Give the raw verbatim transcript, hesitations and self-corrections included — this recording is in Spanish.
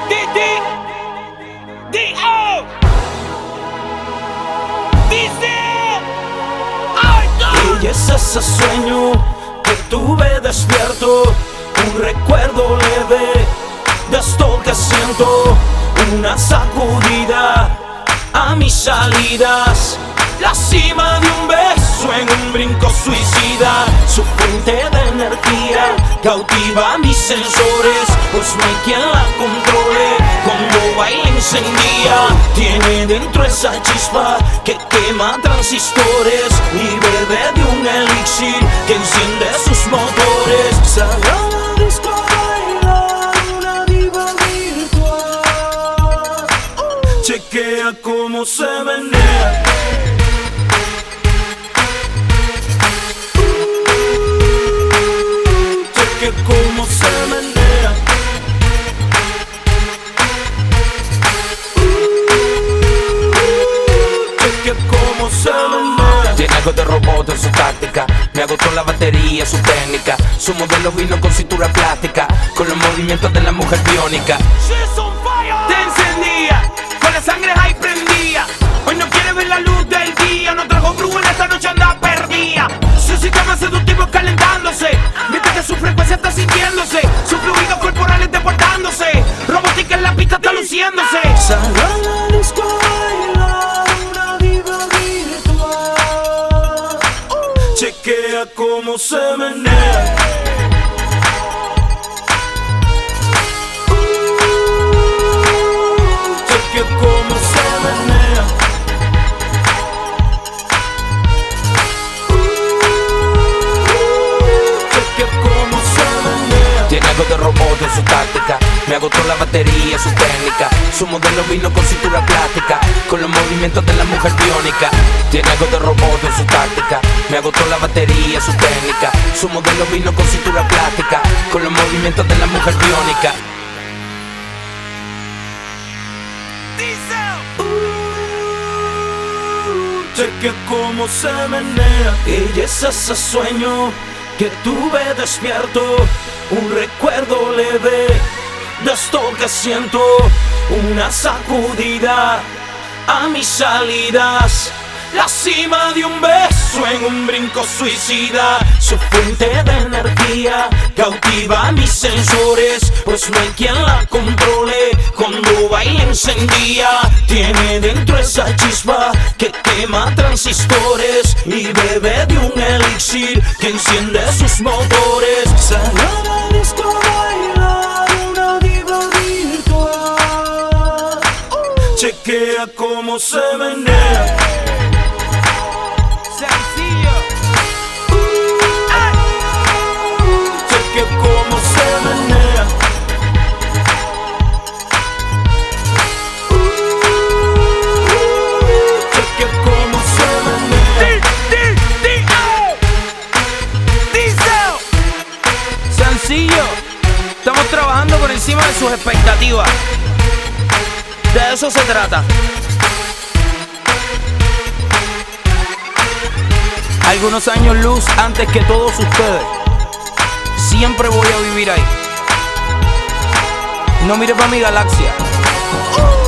D, D, D, O. Dice, ay, no. Y es ese sueño que tuve despierto, un recuerdo leve de esto que siento, una sacudida a mis salidas, la cima de un beso en un brinco suicida, su fuente de energía cautiva mis sensores, pues no hay quien la controle, cuando baila encendida, tiene dentro esa chispa que quema transistores y bebe de un elixir que enciende sus motores. Sale a la disco a bailar una diva virtual, chequea cómo se menea. Cómo se menea. Cheque cómo se menea. Tiene algo de robot en su táctica, me agotó la batería, su técnica. Su modelo vino con cintura plástica, con los movimientos de la mujer biónica. Te encendía, con la sangre ahí prendía. Hoy no quiere ver la luz del día, no trajo brujo en esta noche anda perdida. Su sistema seductivo calentándose, mientras que su frecuencia está sintiéndose, sus fluidos corporales deportándose, robótica en la pista está luciéndose. Sale a la disco a bailar una diva virtual, chequea cómo se menea. Chequea cómo se menea. Tiene algo de robot en su táctica, me agotó la batería, su técnica. Su modelo vino con cintura plástica, con los movimientos de la mujer biónica. Tiene algo de robot en su táctica, me agotó la batería, su técnica. Su modelo vino con cintura plástica, con los movimientos de la mujer biónica. Cheque cómo se menea. Y es ese sueño que tuve despierto, un recuerdo leve de esto que siento, una sacudida a mis salidas, la cima de un beso en un brinco suicida, su fuente de energía cautiva mis sensores, pues no hay quien la controle, cuando baila encendida, tiene dentro esa chispa que quema transistores y bebe de un elixir que enciende sus motores. Sale a la disco a bailar una diva virtual, chequea cómo se menea. Sencillo. Cheque cómo se menea. Cheque cómo se menea. D, D, D, O. Diesel. Sencillo. Estamos trabajando por encima de sus expectativas. De eso se trata. Algunos años luz antes que todos ustedes. Siempre voy a vivir ahí. No mire para mi galaxia.